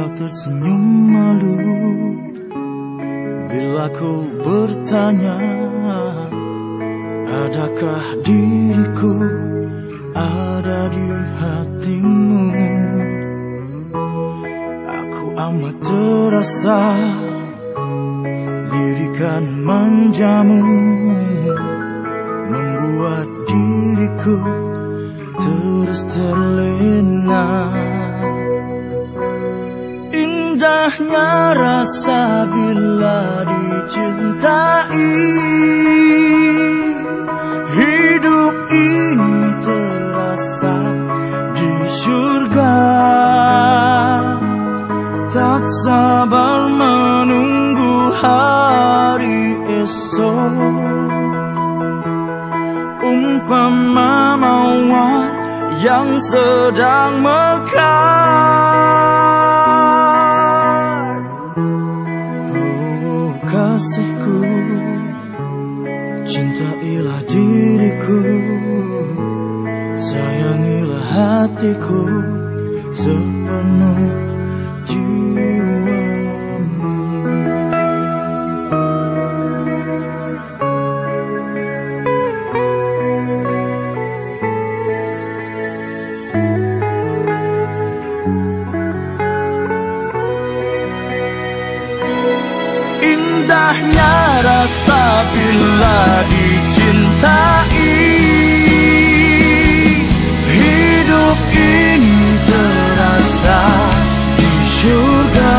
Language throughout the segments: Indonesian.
tersenyum malu bila ku bertanya, adakah diriku ada di hatimu? Aku amat terasa lirikan manjamu membuat diriku terus terlena. Indahnya rasa bila dicintai, hidup ini terasa di surga. Tak sabar menunggu hari esok, umpama mawar yang sedang mekar. Oh kasihku, cintailah diriku, sayangilah hatiku sepenuh jiwamu. Indahnya rasa bila dicintai, hidup ini terasa di surga.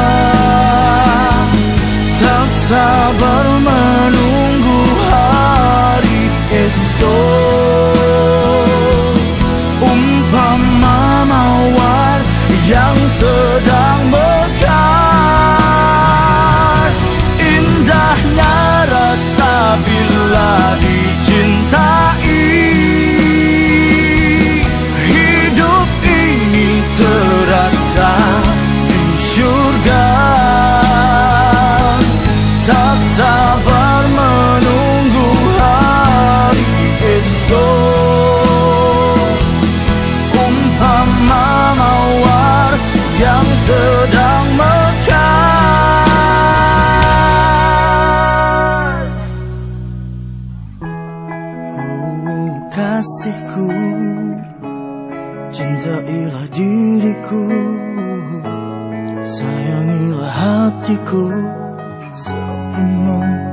Tak sabar menunggu hari esok, umpama mawar yang sedang mekar. Indahnya rasa bila dicintai, hidup ini terasa di surga. Tak sabar menunggu hari esok, umpama mawar yang sedang mekar. Oh kasihku, cintailah diriku, sayangilah hatiku sepenuh